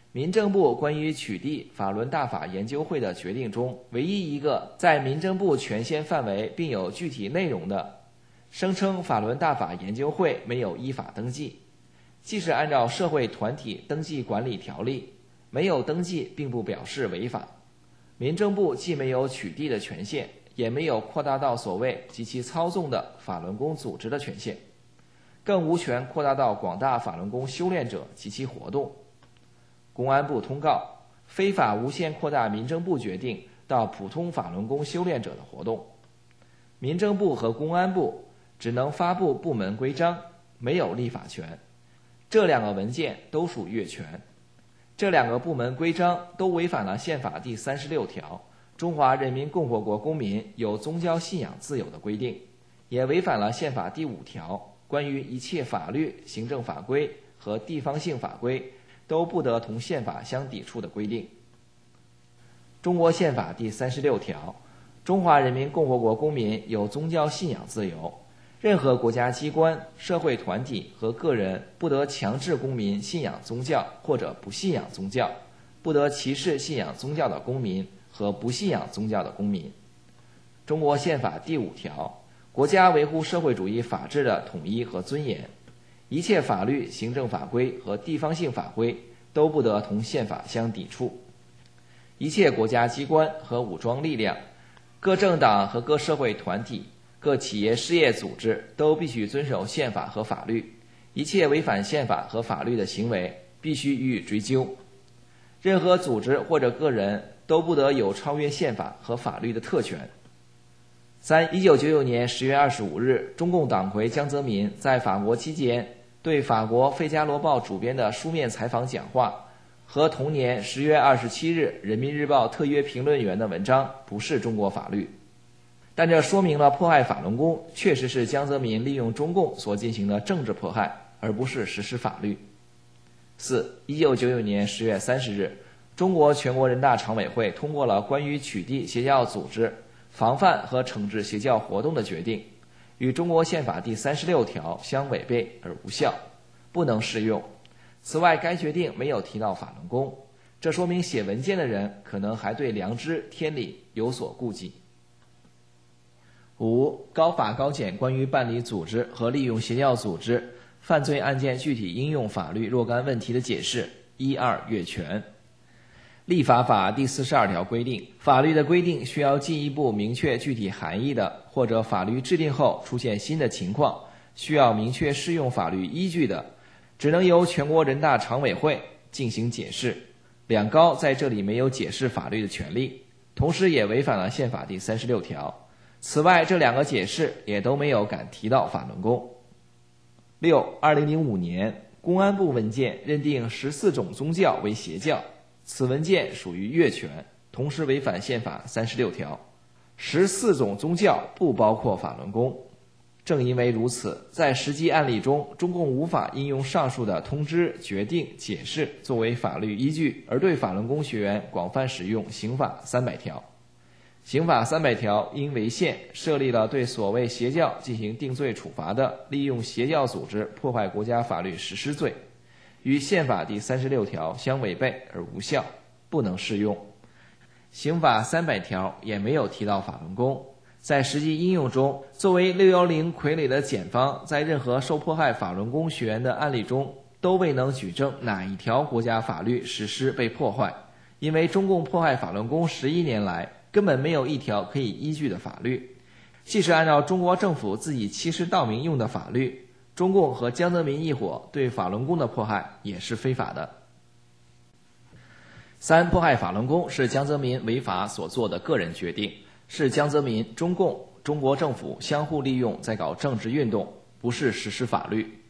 民政部关于取缔法轮大法研究会的决定中，唯一一个在民政部权限范围并有具体内容的，声称法轮大法研究会没有依法登记。即使按照社会团体登记管理条例，没有登记并不表示违法。民政部既没有取缔的权限，也没有扩大到所谓极其操纵的法轮功组织的权限，更无权扩大到广大法轮功修炼者及其活动。公安部通告，非法无限扩大民政部决定到普通法轮功修炼者的活动。民政部和公安部只能发布部门规章，没有立法权。这两个文件都属越权。这两个部门规章都违反了宪法第36条中华人民共和国公民有宗教信仰自由的规定，也违反了宪法第5条关于一切法律、行政法规和地方性法规都不得同宪法相抵触的规定。中国宪法第36条，中华人民共和国公民有宗教信仰自由，任何国家机关、社会团体和个人不得强制公民信仰宗教或者不信仰宗教，不得歧视信仰宗教的公民和不信仰宗教的公民。中国宪法第5条，国家维护社会主义法治的统一和尊严，一切法律、行政法规和地方性法规都不得同宪法相抵触。一切国家机关和武装力量、各政党和各社会团体、各企业事业组织都必须遵守宪法和法律，一切违反宪法和法律的行为必须予以追究。任何组织或者个人都不得有超越宪法和法律的特权。1999年10月25日，中共党魁江泽民在法国期间对法国《费加罗报》主编的书面采访讲话和同年10月27日《人民日报》特约评论员的文章不是中国法律，但这说明了迫害法轮功确实是江泽民利用中共所进行的政治迫害，而不是实施法律。1999年10月30日，中国全国人大常委会通过了关于取缔邪教组织、防范和惩治邪教活动的决定，与中国宪法第36条相违背而无效，不能适用。此外，该决定没有提到法轮功，这说明写文件的人可能还对良知、天理有所顾忌。5. 高法高检关于办理组织和利用邪教组织犯罪案件具体应用法律若干问题的解释1-2越权。立法法第42条规定，法律的规定需要进一步明确具体含义的，或者法律制定后出现新的情况，需要明确适用法律依据的，只能由全国人大常委会进行解释。两高在这里没有解释法律的权利，同时也违反了宪法第36条。此外，这两个解释也都没有敢提到法轮功。6. 2005年，公安部文件认定14种宗教为邪教，此文件属于越权，同时违反宪法36条。14种宗教不包括法轮功。正因为如此，在实际案例中，中共无法应用上述的通知、决定、解释作为法律依据，而对法轮功学员广泛使用刑法300条。刑法300条因违宪设立了对所谓邪教进行定罪处罚的利用邪教组织破坏国家法律实施罪，与宪法第36条相违背而无效，不能适用。刑法300条也没有提到法轮功，在实际应用中，作为610傀儡的检方在任何受迫害法轮功学员的案例中都未能举证哪一条国家法律实施被破坏，因为中共迫害法轮功11年来根本没有一条可以依据的法律。即使按照中国政府自己欺师盗名用的法律，中共和江泽民一伙对法轮功的迫害也是非法的。3. 迫害法轮功是江泽民违法所做的个人决定，是江泽民、中共、中国政府相互利用在搞政治运动，不是实施法律。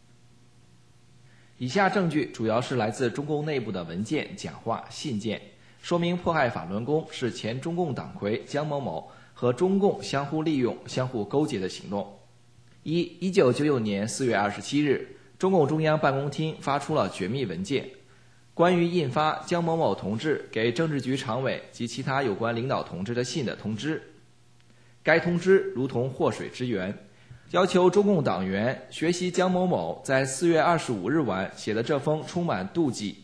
以下证据主要是来自中共内部的文件、讲话、信件，说明迫害法轮功是前中共党魁江某某和中共相互利用、相互勾结的行动。1999年4月27日，中共中央办公厅发出了绝密文件，关于印发江某某同志给政治局常委及其他有关领导同志的信的通知。该通知如同祸水之源，要求中共党员学习江某某在4月25日晚写的这封充满妒忌、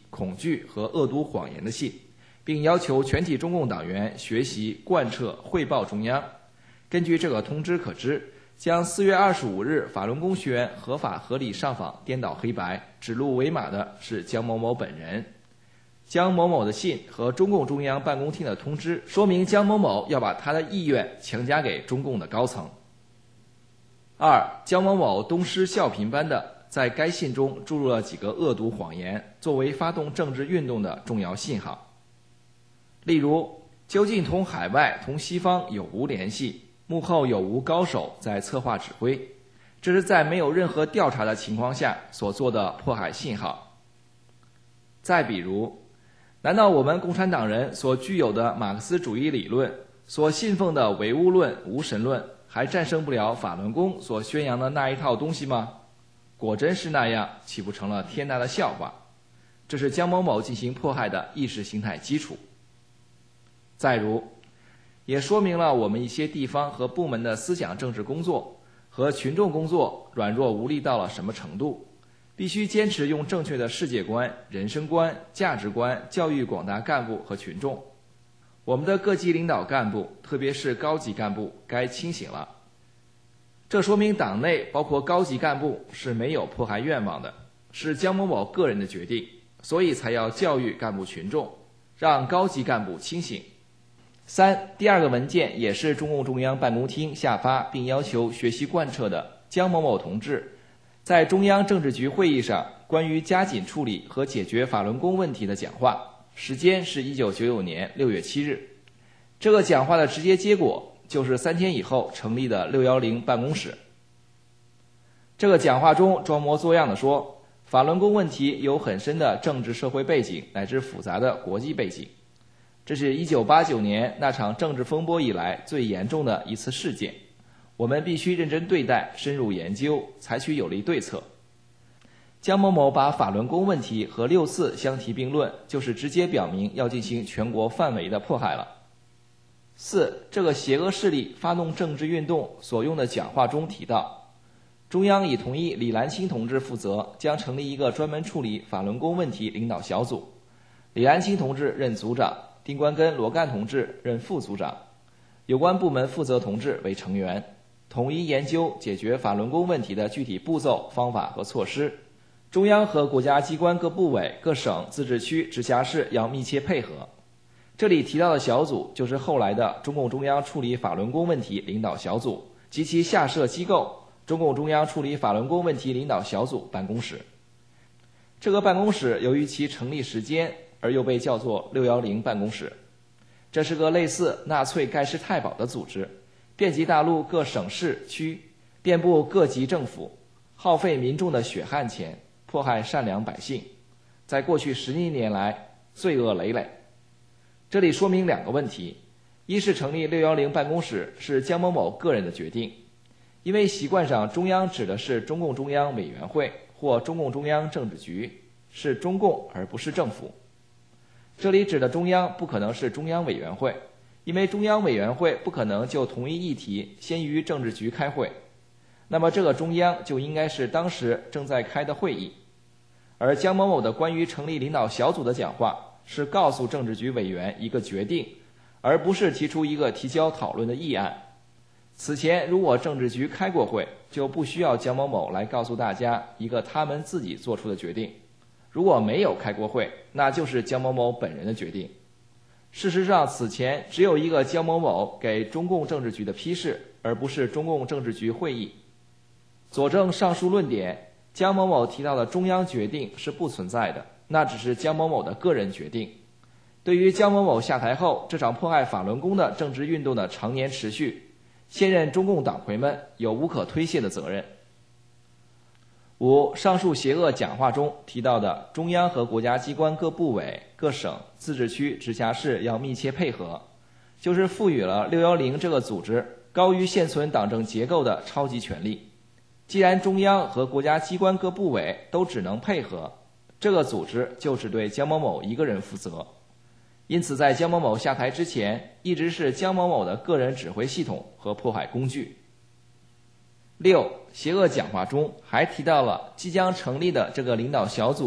恐惧和恶毒谎言的信，并要求全体中共党员学习、贯彻、汇报中央。根据这个通知可知，将4月25日法轮功学员合法合理上访颠倒黑白、指鹿为马的是江某某本人。江某某的信和中共中央办公厅的通知，说明江某某要把他的意愿强加给中共的高层。2. 江某某东施效颦般的在该信中注入了几个恶毒谎言，作为发动政治运动的重要信号。例如，究竟同海外、同西方有无联系？幕后有无高手在策划指挥？这是在没有任何调查的情况下所做的迫害信号。再比如，难道我们共产党人所具有的马克思主义理论、所信奉的唯物论、无神论，还战胜不了法轮功所宣扬的那一套东西吗？果真是那样，岂不成了天大的笑话？这是江某某进行迫害的意识形态基础。再如，也说明了我们一些地方和部门的思想政治工作和群众工作软弱无力到了什么程度，必须坚持用正确的世界观、人生观、价值观教育广大干部和群众。我们的各级领导干部，特别是高级干部，该清醒了。这说明党内包括高级干部是没有迫害愿望的，是江某某个人的决定，所以才要教育干部群众，让高级干部清醒。3. 第二个文件也是中共中央办公厅下发并要求学习贯彻的江某某同志在中央政治局会议上关于加紧处理和解决法轮功问题的讲话，时间是1999年6月7日。这个讲话的直接结果就是3天以后成立的610办公室。这个讲话中装模作样地说，法轮功问题有很深的政治社会背景乃至复杂的国际背景，这是1989年那场政治风波以来最严重的一次事件，我们必须认真对待，深入研究，采取有力对策。江某某把法轮功问题和6四相提并论，就是直接表明要进行全国范围的迫害了。4. 这个邪恶势力发动政治运动所用的讲话中提到，中央已同意李兰清同志负责，将成立一个专门处理法轮功问题领导小组，李兰清同志任组长，丁关根、罗干同志任副组长，有关部门负责同志为成员，统一研究解决法轮功问题的具体步骤、方法和措施。中央和国家机关各部委、各省、自治区、直辖市要密切配合。这里提到的小组就是后来的中共中央处理法轮功问题领导小组及其下设机构中共中央处理法轮功问题领导小组办公室。这个办公室由于其成立时间而又被叫做610办公室。这是个类似纳粹盖世太保的组织，遍及大陆各省市区，遍布各级政府，耗费民众的血汗钱，迫害善良百姓，在过去10年来罪恶累累。这里说明2个问题，一是成立610办公室是江某某个人的决定，因为习惯上中央指的是中共中央委员会或中共中央政治局，是中共而不是政府。这里指的中央不可能是中央委员会，因为中央委员会不可能就同一议题先于政治局开会，那么这个中央就应该是当时正在开的会议。而江某某的关于成立领导小组的讲话是告诉政治局委员一个决定，而不是提出一个提交讨论的议案。此前如果政治局开过会，就不需要江某某来告诉大家一个他们自己做出的决定，如果没有开过会，那就是江某某本人的决定。事实上，此前只有一个江某某给中共政治局的批示，而不是中共政治局会议。佐证上述论点，江某某提到的中央决定是不存在的，那只是江某某的个人决定。对于江某某下台后这场迫害法轮功的政治运动的常年持续，现任中共党魁们有无可推卸的责任。5. 上述邪恶讲话中提到的中央和国家机关各部委、各省、自治区、直辖市要密切配合，就是赋予了610这个组织高于现存党政结构的超级权力。既然中央和国家机关各部委都只能配合，这个组织就只对江某某一个人负责。因此在江某某下台之前，一直是江某某的个人指挥系统和迫害工具。6. 邪恶讲话中还提到了即将成立的这个领导小组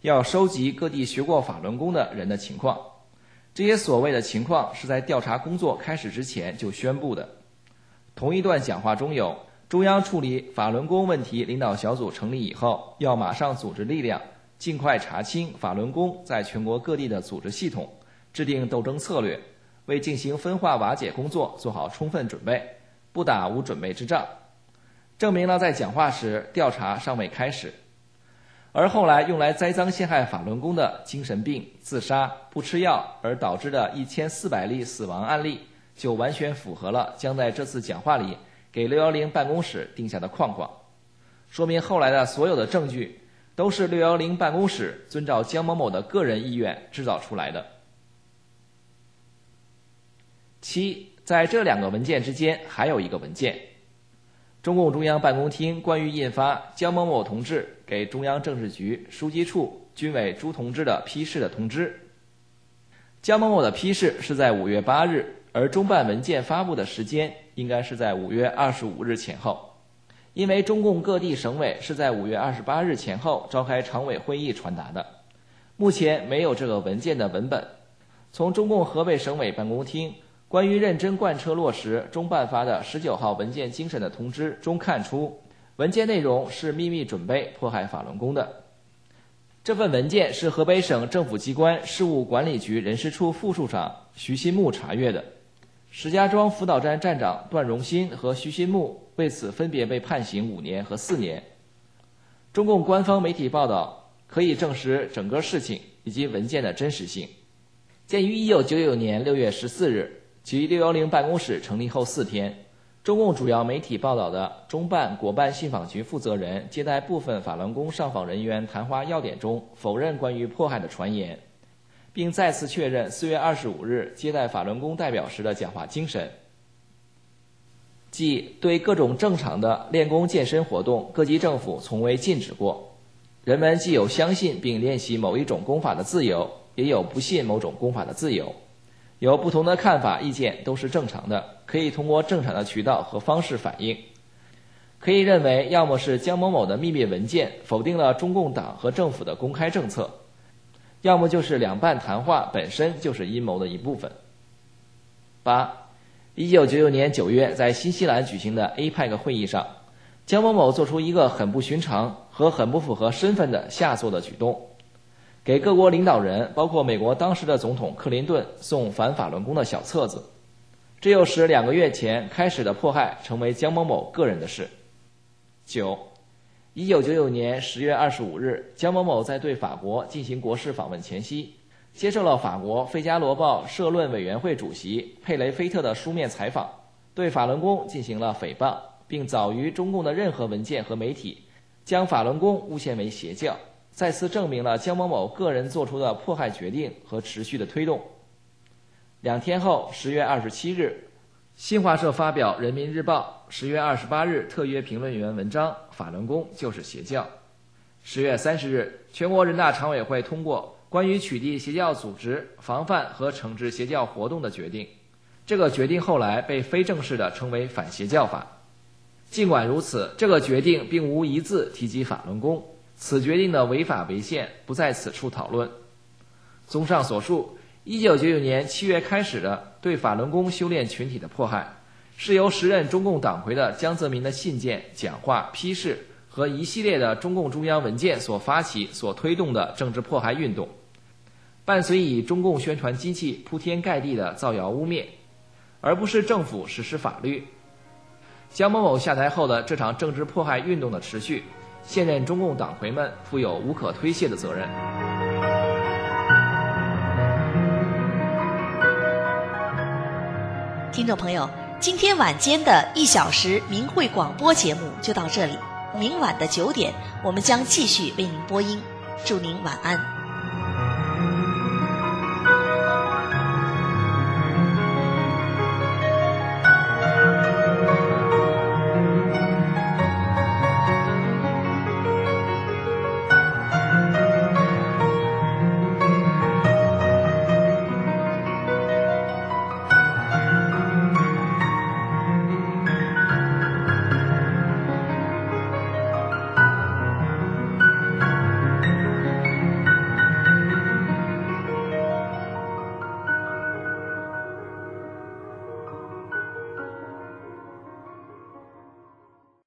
要收集各地学过法轮功的人的情况。这些所谓的情况是在调查工作开始之前就宣布的。同一段讲话中有，中央处理法轮功问题领导小组成立以后，要马上组织力量，尽快查清法轮功在全国各地的组织系统，制定斗争策略，为进行分化瓦解工作做好充分准备，不打无准备之仗。证明了在讲话时调查尚未开始，而后来用来栽赃陷害法轮功的精神病、自杀、不吃药而导致的1400例死亡案例，就完全符合了将在这次讲话里给610办公室定下的框框，说明后来的所有的证据都是610办公室遵照姜某某的个人意愿制造出来的。7，在这2个文件之间还有一个文件，中共中央办公厅关于印发姜某某同志给中央政治局、书记处、军委朱同志的批示的通知。姜某某的批示是在5月8日，而中办文件发布的时间应该是在5月25日前后。因为中共各地省委是在5月28日前后召开常委会议传达的，目前没有这个文件的文本。从中共河北省委办公厅关于认真贯彻落实中办发的19号文件精神的通知中看出，文件内容是秘密准备迫害法轮功的。这份文件是河北省政府机关事务管理局人事处副处长徐新木查阅的。石家庄辅导站站长段荣新和徐新木为此分别被判刑5年和4年。中共官方媒体报道可以证实整个事情以及文件的真实性。鉴于1999年6月14日即610办公室成立后4天，中共主要媒体报道的中办国办信访局负责人接待部分法轮功上访人员谈话要点中否认关于迫害的传言，并再次确认4月25日接待法轮功代表时的讲话精神，即对各种正常的练功健身活动，各级政府从未禁止过。人们既有相信并练习某一种功法的自由，也有不信某种功法的自由。有不同的看法意见都是正常的，可以通过正常的渠道和方式反映。可以认为，要么是姜某某的秘密文件否定了中共党和政府的公开政策，要么就是两办谈话本身就是阴谋的一部分。8. 1999年9月在新西兰举行的 APEC 会议上，姜某某做出一个很不寻常和很不符合身份的下作的举动，给各国领导人，包括美国当时的总统克林顿送反法轮功的小册子，这又使2个月前开始的迫害成为姜某某个人的事。9. 1999年10月25日，姜某某在对法国进行国事访问前夕，接受了法国《费加罗报》社论委员会主席佩雷菲特的书面采访，对法轮功进行了诽谤，并早于中共的任何文件和媒体将法轮功诬陷为邪教，再次证明了姜某某个人做出的迫害决定和持续的推动。2天后10月27日，新华社发表《人民日报》10月28日特约评论员文章，法轮功就是邪教。10月30日，全国人大常委会通过关于取缔邪教组织、防范和惩治邪教活动的决定，这个决定后来被非正式地称为反邪教法。尽管如此，这个决定并无一字提及法轮功，此决定的违法违宪不在此处讨论。综上所述，1999年7月开始的对法轮功修炼群体的迫害，是由时任中共党魁的江泽民的信件、讲话、批示和一系列的中共中央文件所发起、所推动的政治迫害运动，伴随以中共宣传机器铺天盖地的造谣污蔑，而不是政府实施法律。姜某某下台后的这场政治迫害运动的持续，现任中共党魁们负有无可推卸的责任。 听众朋友，今天晚间的1小时明慧广播节目就到这里，明晚的9点，我们将继续为您播音。祝您晚安。